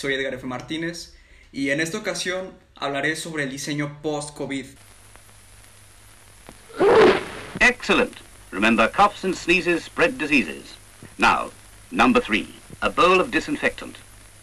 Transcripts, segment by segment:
soy Edgar F. Martínez y en esta ocasión hablaré sobre el diseño post-COVID. Excellent. Remember, coughs and sneezes spread diseases. Now, number 3, a bowl of disinfectant.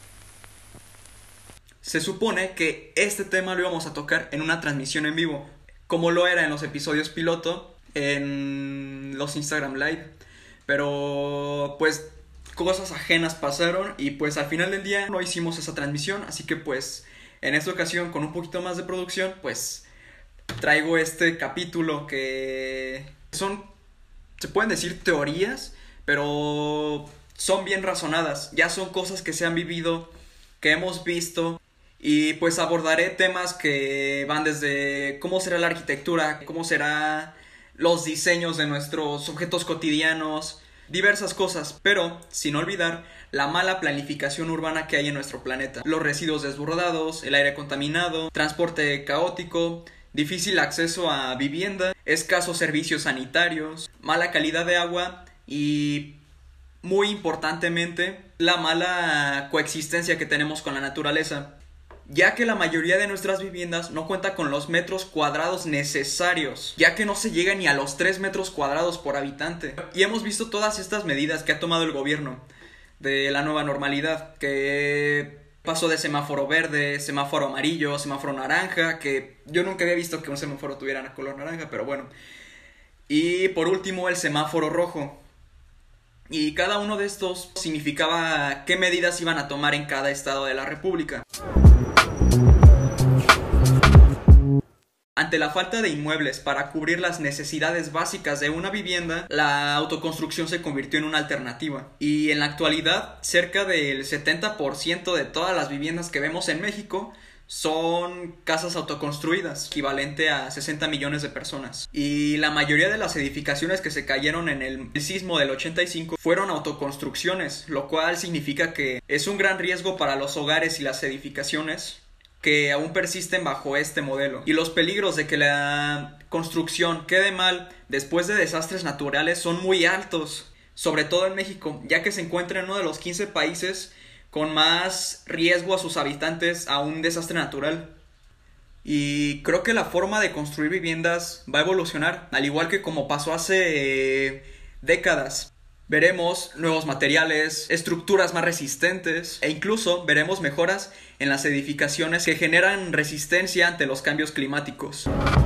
Se supone que este tema lo íbamos a tocar en una transmisión en vivo, como lo era en los episodios piloto, en los Instagram Live, pero pues cosas ajenas pasaron y pues al final del día no hicimos esa transmisión, así que pues en esta ocasión con un poquito más de producción pues traigo este capítulo que son, se pueden decir teorías, pero son bien razonadas, ya son cosas que se han vivido, que hemos visto. Y pues abordaré temas que van desde cómo será la arquitectura, cómo serán los diseños de nuestros objetos cotidianos, diversas cosas, pero sin olvidar la mala planificación urbana que hay en nuestro planeta. Los residuos desbordados, el aire contaminado, transporte caótico, difícil acceso a vivienda, escasos servicios sanitarios, mala calidad de agua y, muy importantemente, la mala coexistencia que tenemos con la naturaleza, ya que la mayoría de nuestras viviendas no cuenta con los metros cuadrados necesarios, ya que no se llega ni a los 3 metros cuadrados por habitante. Y hemos visto todas estas medidas que ha tomado el gobierno de la nueva normalidad, que pasó de semáforo verde, semáforo amarillo, semáforo naranja, que yo nunca había visto que un semáforo tuviera color naranja, pero bueno. Y por último el semáforo rojo. Y cada uno de estos significaba qué medidas iban a tomar en cada estado de la república. Ante la falta de inmuebles para cubrir las necesidades básicas de una vivienda, la autoconstrucción se convirtió en una alternativa. Y en la actualidad, cerca del 70% de todas las viviendas que vemos en México son casas autoconstruidas, equivalente a 60 millones de personas. Y la mayoría de las edificaciones que se cayeron en el sismo del 85 fueron autoconstrucciones, lo cual significa que es un gran riesgo para los hogares y las edificaciones que aún persisten bajo este modelo. Y los peligros de que la construcción quede mal después de desastres naturales son muy altos, sobre todo en México, ya que se encuentra en uno de los 15 países con más riesgo a sus habitantes a un desastre natural. Y creo que la forma de construir viviendas va a evolucionar, al igual que como pasó hace décadas. Veremos nuevos materiales, estructuras más resistentes e incluso veremos mejoras en las edificaciones que generan resistencia ante los cambios climáticos.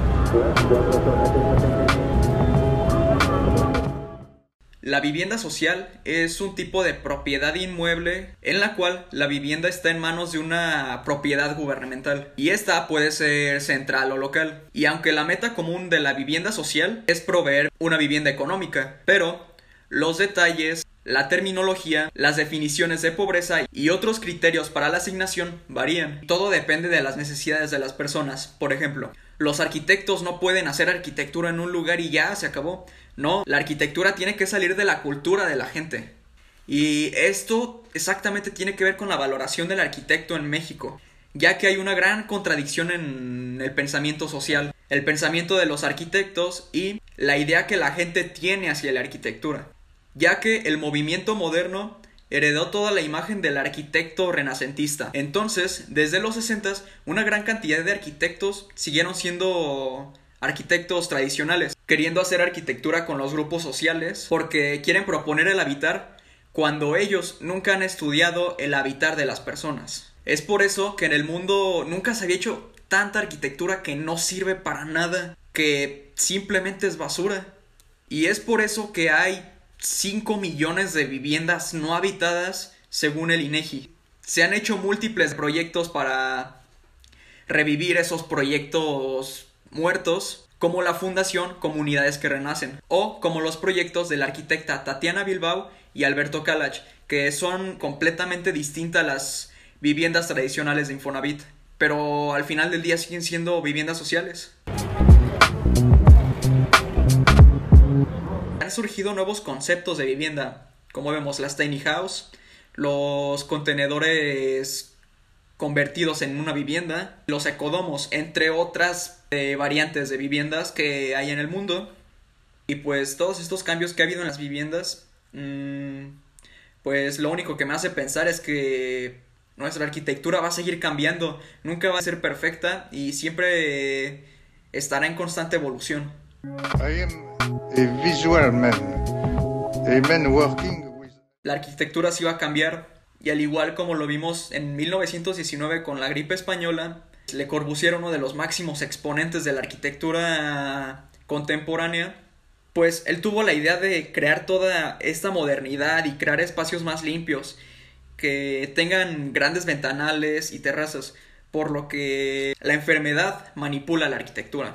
La vivienda social es un tipo de propiedad inmueble en la cual la vivienda está en manos de una propiedad gubernamental y esta puede ser central o local. Y aunque la meta común de la vivienda social es proveer una vivienda económica, pero los detalles, la terminología, las definiciones de pobreza y otros criterios para la asignación varían. Todo depende de las necesidades de las personas. Por ejemplo, los arquitectos no pueden hacer arquitectura en un lugar y ya se acabó. No, la arquitectura tiene que salir de la cultura de la gente. Y esto exactamente tiene que ver con la valoración del arquitecto en México, ya que hay una gran contradicción en el pensamiento social, el pensamiento de los arquitectos y la idea que la gente tiene hacia la arquitectura, ya que el movimiento moderno heredó toda la imagen del arquitecto renacentista. Entonces, desde los 60s, una gran cantidad de arquitectos siguieron siendo arquitectos tradicionales, queriendo hacer arquitectura con los grupos sociales, porque quieren proponer el habitar cuando ellos nunca han estudiado el habitar de las personas. Es por eso que en el mundo nunca se había hecho tanta arquitectura que no sirve para nada, que simplemente es basura. Y es por eso que hay 5 millones de viviendas no habitadas según el INEGI. Se han hecho múltiples proyectos para revivir esos proyectos muertos, como la Fundación Comunidades que Renacen, o como los proyectos de la arquitecta Tatiana Bilbao y Alberto Calach, que son completamente distintas a las viviendas tradicionales de Infonavit, pero al final del día siguen siendo viviendas sociales. Han surgido nuevos conceptos de vivienda, como vemos las tiny house, los contenedores convertidos en una vivienda, los ecodomos, entre otras variantes de viviendas que hay en el mundo. Y pues todos estos cambios que ha habido en las viviendas, pues lo único que me hace pensar es que Nuestra arquitectura va a seguir cambiando, nunca va a ser perfecta y siempre estará en constante evolución. I am a visual man, a man working with... La arquitectura sí va a cambiar y al igual como lo vimos en 1919 con la gripe española, Le Corbusier, uno de los máximos exponentes de la arquitectura contemporánea, pues él tuvo la idea de crear toda esta modernidad y crear espacios más limpios que tengan grandes ventanales y terrazas, por lo que la enfermedad manipula la arquitectura.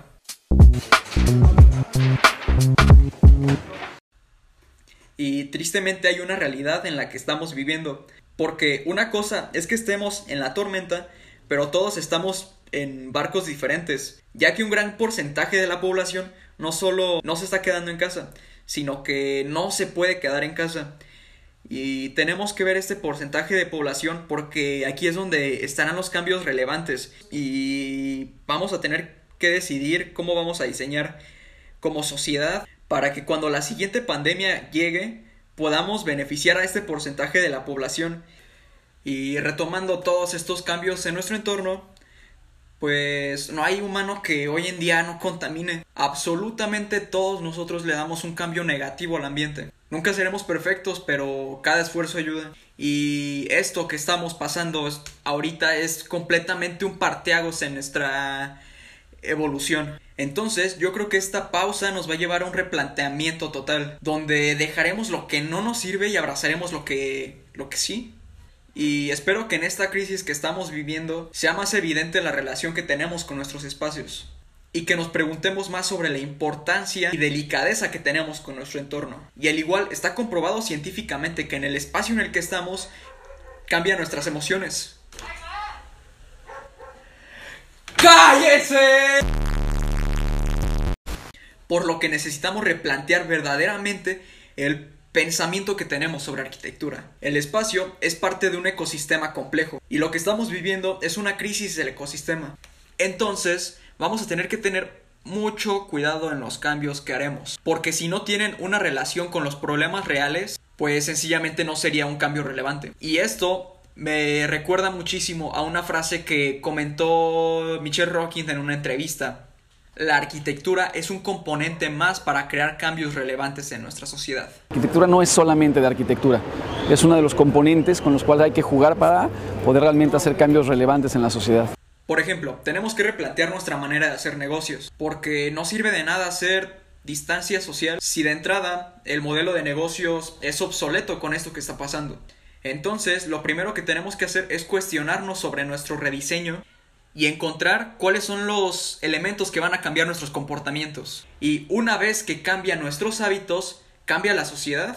Y tristemente hay una realidad en la que estamos viviendo, porque una cosa es que estemos en la tormenta, pero todos estamos en barcos diferentes, ya que un gran porcentaje de la población no solo no se está quedando en casa, sino que no se puede quedar en casa. Y tenemos que ver este porcentaje de población porque aquí es donde estarán los cambios relevantes y vamos a tener que decidir cómo vamos a diseñar como sociedad para que cuando la siguiente pandemia llegue podamos beneficiar a este porcentaje de la población. Y retomando todos estos cambios en nuestro entorno, pues no hay humano que hoy en día no contamine. Absolutamente todos nosotros le damos un cambio negativo al ambiente. Nunca seremos perfectos, pero cada esfuerzo ayuda. Y esto que estamos pasando ahorita es completamente un parteaguas en nuestra evolución. Entonces yo creo que esta pausa nos va a llevar a un replanteamiento total, donde dejaremos lo que no nos sirve y abrazaremos lo que sí. Y espero que en esta crisis que estamos viviendo sea más evidente la relación que tenemos con nuestros espacios y que nos preguntemos más sobre la importancia y delicadeza que tenemos con nuestro entorno. Y al igual está comprobado científicamente que en el espacio en el que estamos cambian nuestras emociones. ¡Cállese! Por lo que necesitamos replantear verdaderamente el pensamiento que tenemos sobre arquitectura. El espacio es parte de un ecosistema complejo y lo que estamos viviendo es una crisis del ecosistema. Entonces, vamos a tener que tener mucho cuidado en los cambios que haremos, porque si no tienen una relación con los problemas reales, pues sencillamente no sería un cambio relevante. Y esto me recuerda muchísimo a una frase que comentó Michelle Rocking en una entrevista. La arquitectura es un componente más para crear cambios relevantes en nuestra sociedad. La arquitectura no es solamente de arquitectura, es uno de los componentes con los cuales hay que jugar para poder realmente hacer cambios relevantes en la sociedad. Por ejemplo, tenemos que replantear nuestra manera de hacer negocios, porque no sirve de nada hacer distancia social si de entrada el modelo de negocios es obsoleto con esto que está pasando. Entonces, lo primero que tenemos que hacer es cuestionarnos sobre nuestro rediseño y encontrar cuáles son los elementos que van a cambiar nuestros comportamientos. Y una vez que cambian nuestros hábitos, cambia la sociedad.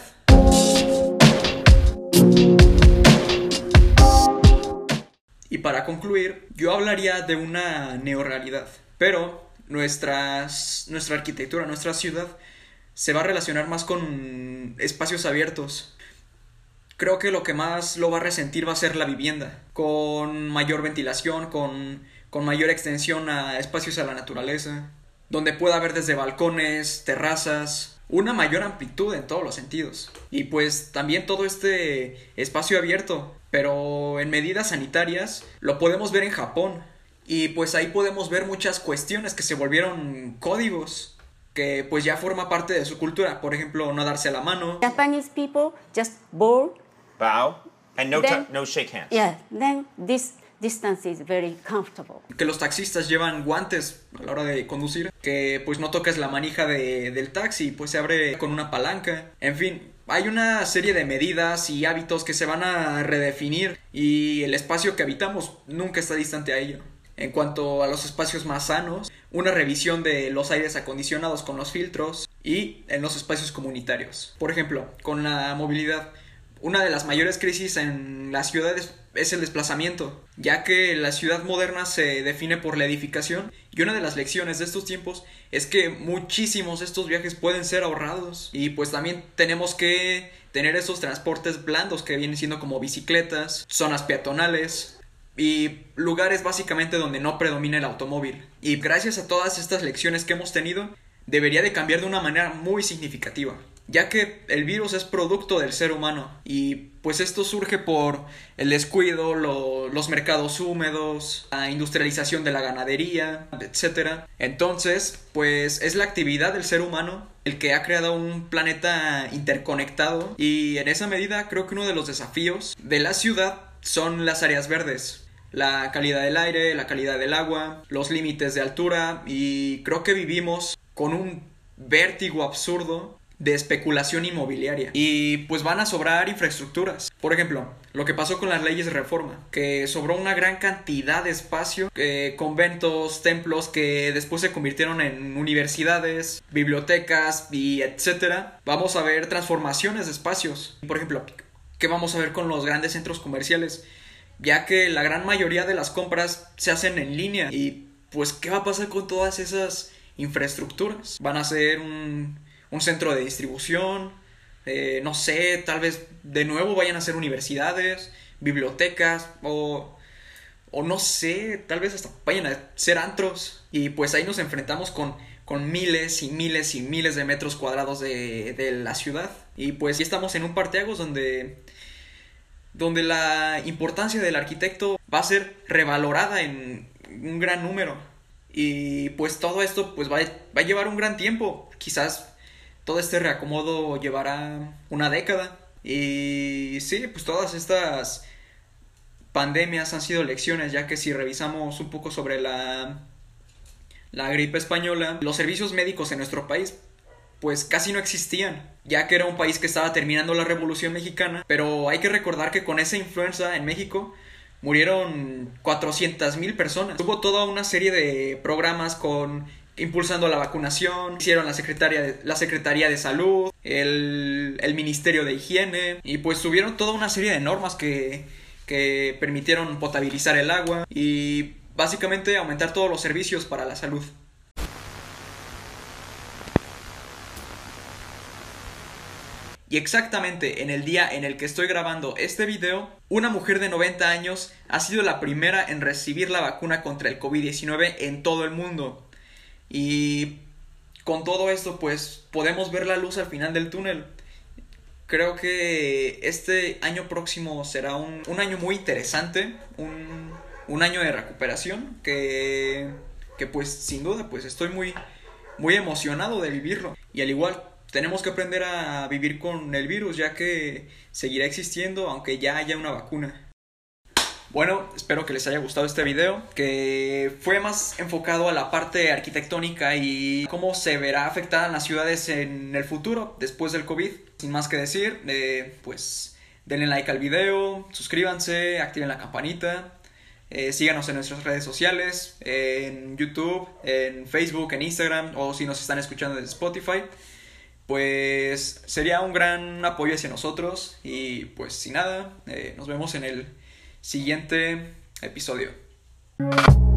Y para concluir, yo hablaría de una neorrealidad. Pero nuestra arquitectura, nuestra ciudad, se va a relacionar más con espacios abiertos. Creo que lo que más lo va a resentir va a ser la vivienda, con mayor ventilación, con mayor extensión a espacios a la naturaleza, donde pueda haber desde balcones, terrazas, una mayor amplitud en todos los sentidos. Y pues también todo este espacio abierto, pero en medidas sanitarias, lo podemos ver en Japón. Y pues ahí podemos ver muchas cuestiones que se volvieron códigos, que pues ya forma parte de su cultura. Por ejemplo, no darse la mano. Japanese people just bow, and no shake hands. Yeah, then this distance is very comfortable. Que los taxistas llevan guantes a la hora de conducir, que pues no toques la manija del taxi, pues se abre con una palanca. En fin, hay una serie de medidas y hábitos que se van a redefinir y el espacio que habitamos nunca está distante a ello. En cuanto a los espacios más sanos, una revisión de los aires acondicionados con los filtros y en los espacios comunitarios. Por ejemplo, con la movilidad. Una de las mayores crisis en las ciudades es el desplazamiento, ya que la ciudad moderna se define por la edificación y una de las lecciones de estos tiempos es que muchísimos de estos viajes pueden ser ahorrados y pues también tenemos que tener esos transportes blandos que vienen siendo como bicicletas, zonas peatonales y lugares básicamente donde no predomina el automóvil. Y gracias a todas estas lecciones que hemos tenido, debería de cambiar de una manera muy significativa. ya que el virus es producto del ser humano y pues esto surge por el descuido, los mercados húmedos, la industrialización de la ganadería, etc. Entonces, pues es la actividad del ser humano el que ha creado un planeta interconectado y en esa medida creo que uno de los desafíos de la ciudad son las áreas verdes. La calidad del aire, la calidad del agua, los límites de altura y creo que vivimos con un vértigo absurdo de especulación inmobiliaria y pues van a sobrar infraestructuras. Por ejemplo, lo que pasó con las leyes de reforma, que sobró una gran cantidad de espacio, conventos, templos que después se convirtieron en universidades, bibliotecas y etcétera. Vamos a ver transformaciones de espacios. Por ejemplo, ¿qué vamos a ver con los grandes centros comerciales? Ya que la gran mayoría de las compras se hacen en línea y pues ¿qué va a pasar con todas esas infraestructuras? Van a ser un centro de distribución, no sé, tal vez de nuevo vayan a ser universidades, bibliotecas o no sé, tal vez hasta vayan a ser antros y pues ahí nos enfrentamos con miles y miles y miles de metros cuadrados de la ciudad y pues ya estamos en un parteaguas donde la importancia del arquitecto va a ser revalorada en un gran número y pues todo esto pues va a llevar un gran tiempo, quizás todo este reacomodo llevará una década y sí, pues todas estas pandemias han sido lecciones, ya que si revisamos un poco sobre la gripe española, los servicios médicos en nuestro país pues casi no existían, ya que era un país que estaba terminando la Revolución Mexicana, pero hay que recordar que con esa influenza en México murieron 400,000 personas. Hubo toda una serie de programas impulsando la vacunación, hicieron la Secretaría de Salud, el Ministerio de Higiene, y pues tuvieron toda una serie de normas que permitieron potabilizar el agua y básicamente aumentar todos los servicios para la salud. Y exactamente en el día en el que estoy grabando este video, una mujer de 90 años ha sido la primera en recibir la vacuna contra el COVID-19 en todo el mundo. Y con todo esto pues podemos ver la luz al final del túnel. Creo que este año próximo será un año muy interesante, un año de recuperación que pues sin duda pues estoy muy, muy emocionado de vivirlo. Y al igual tenemos que aprender a vivir con el virus, ya que seguirá existiendo aunque ya haya una vacuna. Bueno, espero que les haya gustado este video, que fue más enfocado a la parte arquitectónica y cómo se verá afectada en las ciudades en el futuro, después del COVID. Sin más que decir, pues denle like al video, suscríbanse, activen la campanita, síganos en nuestras redes sociales, en YouTube, en Facebook, en Instagram, o si nos están escuchando desde Spotify. Pues sería un gran apoyo hacia nosotros y pues sin nada, nos vemos en el siguiente episodio.